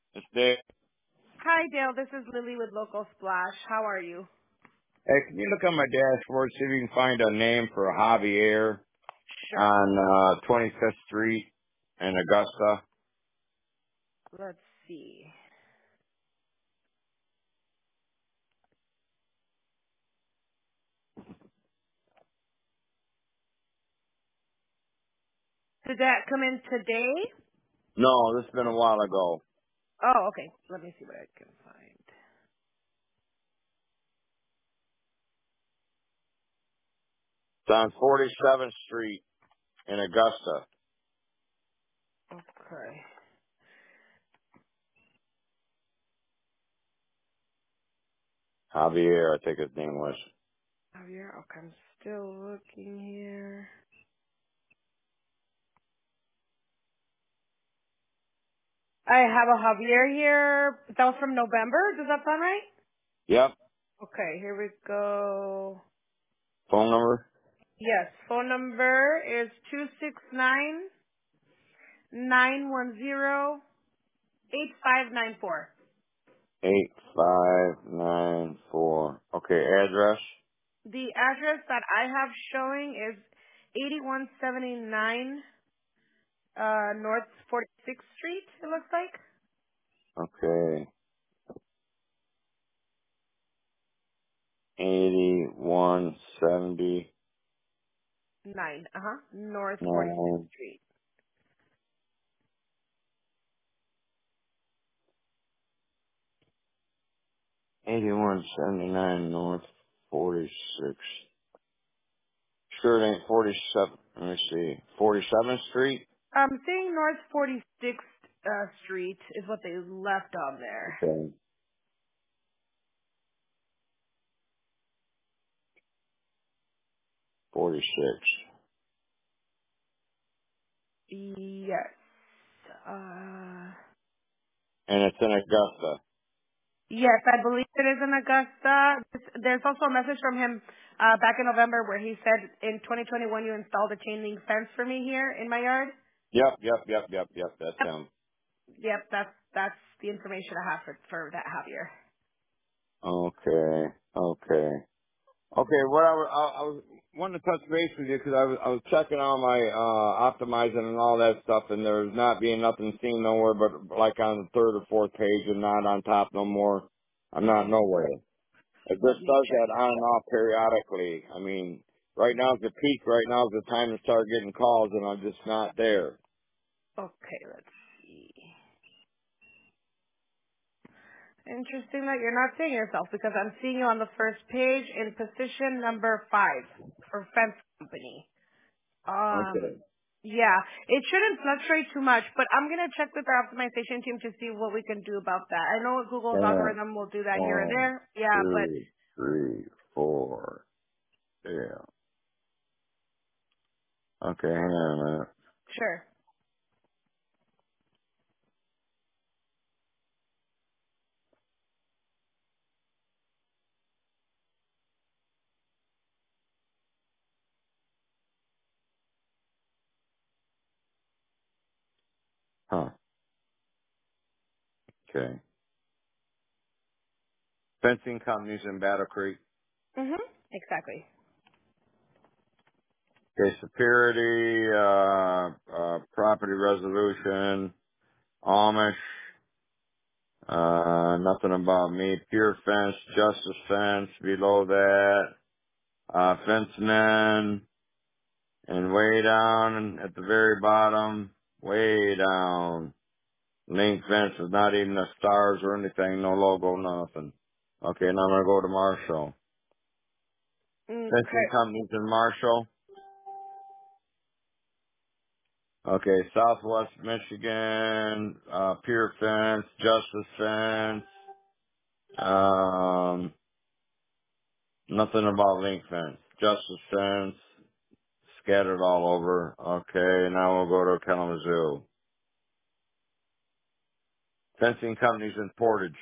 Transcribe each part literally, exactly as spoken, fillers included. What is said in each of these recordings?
It's there. Hi, Dale. This is Lily with Local Splash. How are you? Hey, can you look on my dashboard, see if you can find a name for Javier Sure. on uh twenty-fifth Street in Augusta? Let's see. Did that come in today? No, this has been a while ago. Oh, okay. Let me see what I can find. It's on forty-seventh Street in Augusta. Okay. Javier, I think his name was. Javier. Okay, I'm still looking here. I have a Javier here. That was from November. Does that sound right? Yep. Okay, here we go. Phone number? Yes, phone number is two six nine nine one zero eight five nine four. Eight five nine four. Okay, address? The address that I have showing is eighty-one seventy-nine uh, North forty-sixth Street, it looks like. Okay. Eighty-one seventy nine, uh-huh, North forty-sixth nine. Street. Eighty-one seventy-nine North forty-six. Sure it ain't forty-seven. Let me see. forty-seventh Street? Um, saying North forty-sixth uh, Street is what they left on there. Okay. forty-six. Yes. Uh, And it's in Augusta. yes, I believe it is in Augusta. There's also a message from him uh, back in November where he said in twenty twenty-one you installed a chain link fence for me here in my yard. Yep, yep, yep, yep, yep. That's Yep. him. Yep, that's that's the information I have for for that Javier. Okay. Okay. Okay, what I was, I, I was wanting to touch base with you because I was, I was checking on my, uh, optimizing and all that stuff and there's not being nothing seen nowhere but like on the third or fourth page and not on top no more. I'm not nowhere. It Let just me does check. that on and off periodically. I mean, right now is the peak. Right now is the time to start getting calls, and I'm just not there. Okay, let's see. Interesting that you're not seeing yourself because I'm seeing you on the first page in position number five for fence company. Um, Okay. yeah, it shouldn't fluctuate too much, but I'm gonna check with our optimization team to see what we can do about that. I know Google's Yeah. algorithm will do that here and One, there. Yeah, but two, three, four. Yeah. Okay. Hang on a minute. sure. Huh. Okay. Fencing companies in Battle Creek. Mhm. Exactly. Okay. Security, uh, uh, property resolution, Amish. Uh, nothing about me. Pure fence, justice fence. Below that, uh, fencemen. And way down at the very bottom, way down, link fence is not even the stars or anything, no logo, nothing. Okay, now I'm gonna go to Marshall. Fencing Okay. companies in Marshall. Okay, Southwest Michigan, uh, Pure Fence, Justice Fence, um, nothing about link fence. Justice Fence, scattered all over. Okay, now we'll go to Kalamazoo. Fencing companies in Portage.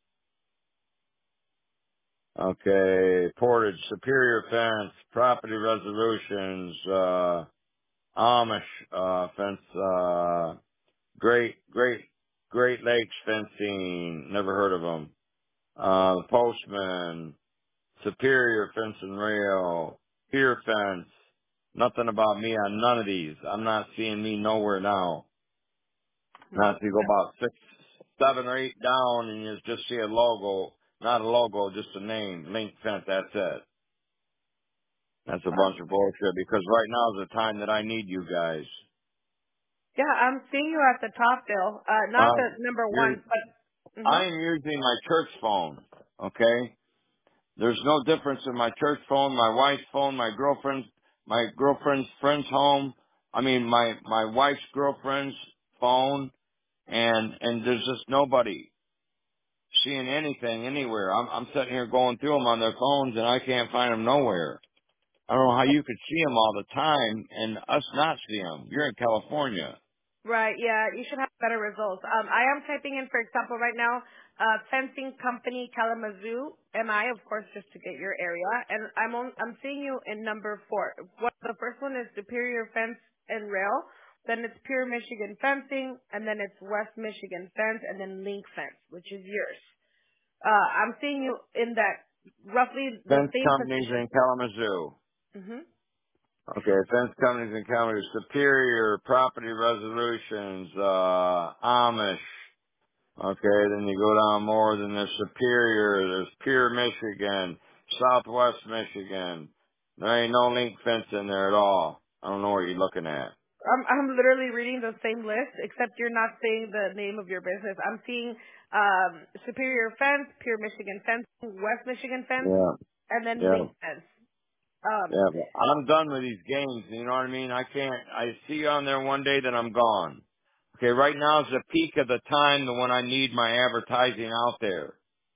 Okay, portage, superior fence, property resolutions, uh, Amish, uh, fence, uh, great, great, Great Lakes Fencing, never heard of them. Uh, Postman, Superior Fence and Rail, Pier Fence. Nothing about me on none of these. I'm not seeing me nowhere now. Hmm. Not if you go about six, seven or eight down and you just see a logo, not a logo, just a name, Link Fence, that's it. That's a Well, bunch of bullshit because right now is the time that I need you guys. yeah, I'm seeing you at the top, Bill. Uh, not Uh, the number you're, one, but mhm. I am using my church phone, okay? There's no difference in my church phone, my wife's phone, my girlfriend's, my girlfriend's friend's home. I mean, my, my wife's girlfriend's phone, and, and there's just nobody seeing anything anywhere. I'm, I'm sitting here going through them on their phones and I can't find them nowhere. I don't know how you could see them all the time and us not see them. You're in California. Right, yeah, you should have better results. Um, I am typing in, for example, right now, uh, fencing company Kalamazoo, M I, of course, just to get your area, and I'm on, I'm seeing you in number four. What the first one is Superior Fence and Rail, then it's Pure Michigan Fencing, and then it's West Michigan Fence, and then Link Fence, which is yours. Uh, I'm seeing you in that roughly the Fence same companies position. in Kalamazoo. Mhm. Okay, fence companies in Kalamazoo. Superior Property Resolutions, uh, Amish. Okay, then you go down more, then there's Superior, there's Pure Michigan, Southwest Michigan. There ain't no link fence in there at all. I don't know what you're looking at. I'm I'm literally reading the same list, except you're not saying the name of your business. I'm seeing um, Superior Fence, Pure Michigan Fence, West Michigan Fence, Yeah, and then yeah. Link Fence. Um, Yeah, but I'm done with these games. You know what I mean? I can't. I see you on there one day, then I'm gone. Okay, right now is the peak of the time when I need my advertising out there.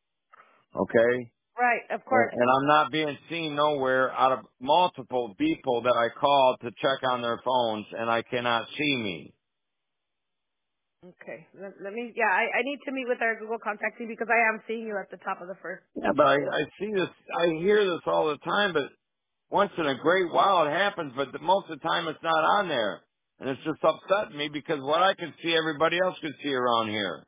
Okay, right, of and, course. and I'm not being seen nowhere out of multiple people that I called to check on their phones, and I cannot see me. Okay, let, let me. Yeah, I, I need to meet with our Google contact team because I am seeing you at the top of the first Yeah, page. but I, I see this. I hear this all the time, but once in a great while it happens, but the, most of the time it's not on there. And it's just upsetting me because what I can see, everybody else can see around here.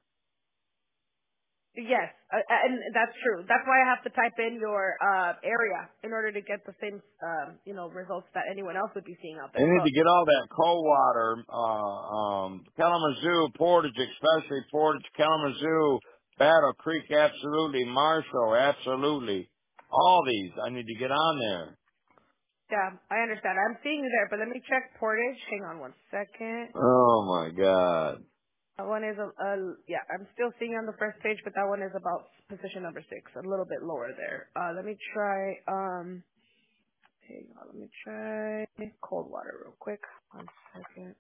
Yes, uh, and that's true. That's why I have to type in your uh, area in order to get the same, um, you know, results that anyone else would be seeing out They there. need So to get all that cold water, uh, um, Kalamazoo, Portage, especially Portage, Kalamazoo, Battle Creek, absolutely, Marshall, absolutely. All these, I need to get on there. yeah, I understand. I'm seeing you there, but let me check Portage. Hang on one second. Oh my God. That one is a, a yeah. I'm still seeing you on the first page, but that one is about position number six, a little bit lower there. Uh, let me try. Um, hang on. Let me try cold water real quick. One second.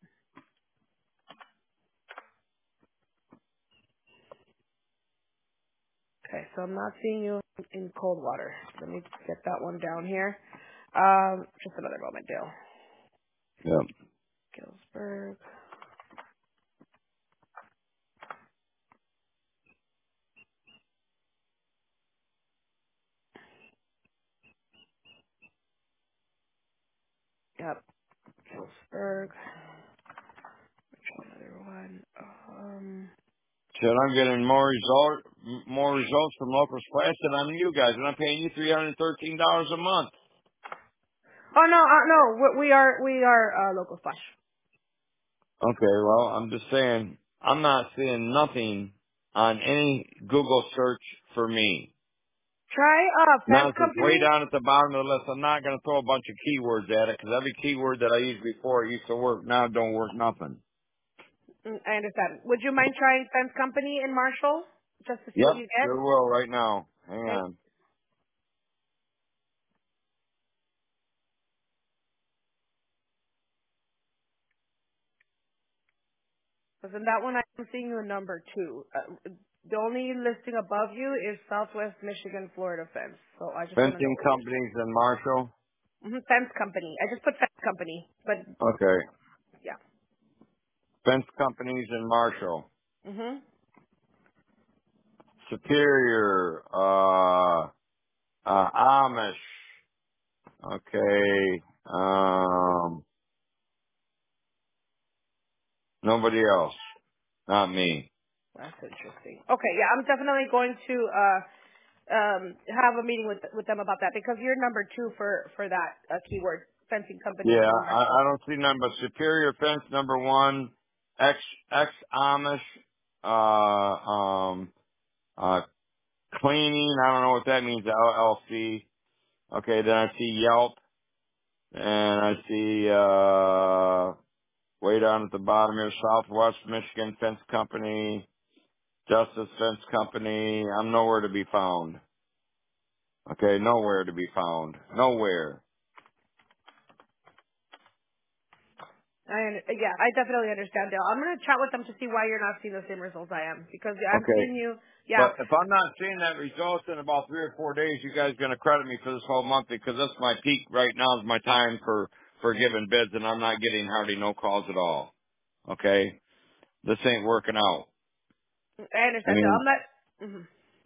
Okay, so I'm not seeing you in cold water. Let me get that one down here. Um, just another moment, Dale. Yep. Gillsburg. Yep, Gillsburg. Try another one. Um. Said I'm getting more result, more results from local splash than I'm you guys, and I'm paying you three hundred thirteen dollars a month. Oh no, uh, no. We we are we are uh, local splash. Okay, well, I'm just saying, I'm not seeing nothing on any Google search for me. Try uh Now, fence if it's way company. down at the bottom of the list, I'm not going to throw a bunch of keywords at it, because every keyword that I used before it used to work. Now it don't work nothing. Mm, I understand. Would you mind trying fence company in Marshall just to see what Yep, you get? sure will right now. Hang Okay. on. Because in that one, I'm seeing you a number two. Uh, the only listing above you is Southwest Michigan Florida Fence. So I just want to know Fencing what yours is. companies in Marshall. Mm-hmm. Fence company. I just put fence company, but Okay. yeah. Fence companies in Marshall. Mhm. Superior, uh, uh, Amish. Okay. Um, nobody else. Not me. That's interesting. Okay, yeah, I'm definitely going to uh um have a meeting with with them about that because you're number two for for that uh, keyword fencing company Yeah, I, commercial. I don't see none but Superior Fence number one, ex ex Amish, uh, um, uh, cleaning. I don't know what that means. L L C. Okay, then I see Yelp, and I see uh, way down at the bottom here, Southwest Michigan Fence Company, Justice Fence Company. I'm nowhere to be found. Okay, nowhere to be found. Nowhere. I un- yeah, I definitely understand, Dale. I'm gonna chat with them to see why you're not seeing the same results I am because I'm Okay. seeing you. Yeah, But if I'm not seeing that result in about three or four days, you guys going to credit me for this whole month because that's my peak right now is my time for, for giving bids and I'm not getting hardly no calls at all. Okay? This ain't working out. I I understand, Dale. mean, I'm not. Mhm.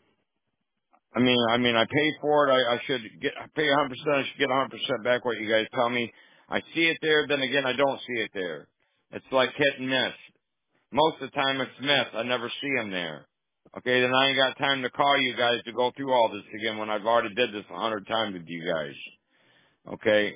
I mean, I mean, I pay for it. I, I should get, I pay one hundred percent. I should get one hundred percent back what you guys tell me. I see it there, then again, I don't see it there. It's like hit and miss. Most of the time it's missed. I never see them there. Okay, then I ain't got time to call you guys to go through all this again when I've already did this a hundred times with you guys. Okay,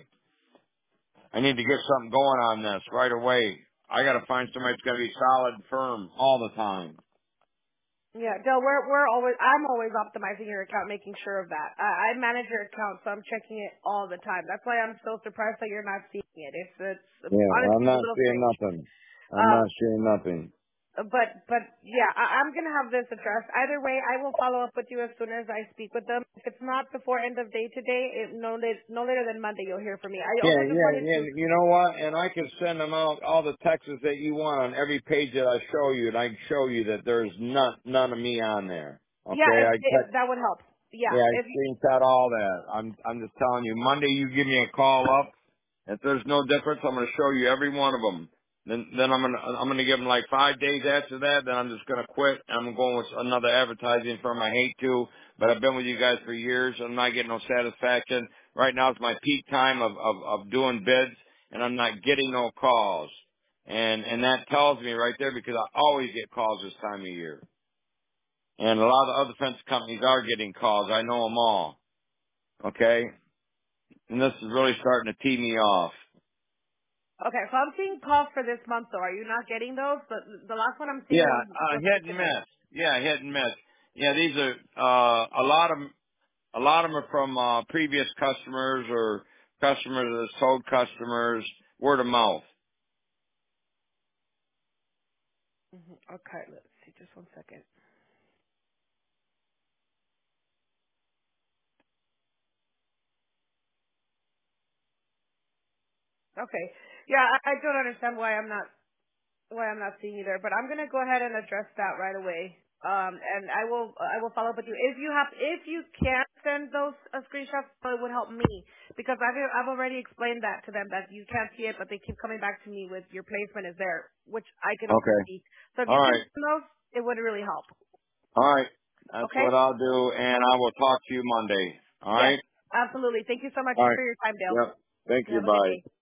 I need to get something going on this right away. I got to find somebody that's going to be solid and firm all the time. Yeah, Dale. We're we're always. I'm always optimizing your account, making sure of that. I, I manage your account, so I'm checking it all the time. That's why I'm so surprised that you're not seeing it. It's it's Yeah, I'm honestly a not little seeing strange. nothing. I'm Um, not seeing nothing. But but yeah, I, I'm gonna have this addressed. Either way, I will follow up with you as soon as I speak with them. If it's not before end of day today, it, no la- no later than Monday, you'll hear from me. I Yeah, also just yeah, wanted yeah. to, You know what? And I can send them out all the texts that you want on every page that I show you, and I can show you that there's none none of me on there. yeah, Okay, if, I if text. that would help. Yeah, Yeah, I if screenshot all that. I'm I'm just telling you. Monday, you give me a call up. If there's no difference, I'm going to show you every one of them. Then then I'm gonna I'm gonna give them like five days after that. Then I'm just gonna quit. I'm going with another advertising firm. I hate to, but I've been with you guys for years. I'm not getting no satisfaction. Right now it's my peak time of of, of doing bids, and I'm not getting no calls. And and that tells me right there because I always get calls this time of year. And a lot of other fence companies are getting calls. I know them all. Okay? And this is really starting to tee me off. okay, so I'm seeing calls for this month. though. Are you not getting those? The the last one I'm seeing Yeah, was uh, was for hit and today. miss. Yeah, hit and miss. Yeah, these are, uh, a lot of, a lot of them are from, uh, previous customers or customers that have sold customers, word of mouth. hmm Okay, let's see, just one second. Okay, yeah, I, I don't understand why I'm not why I'm not seeing you there, but I'm gonna go ahead and address that right away. Um, and I will I will follow up with you if you have if you can't send those uh, screenshots, it would help me because I've I've already explained that to them that you can't see it, but they keep coming back to me with your placement is there, which I can also Okay. see. So if All you can right. send those, it would really help. All right. That's Okay? what I'll do, and I will talk to you Monday. All Yes, right? absolutely. Thank you so much All right. for your time, Dale. Yep. Thank You you. have a good Bye. day.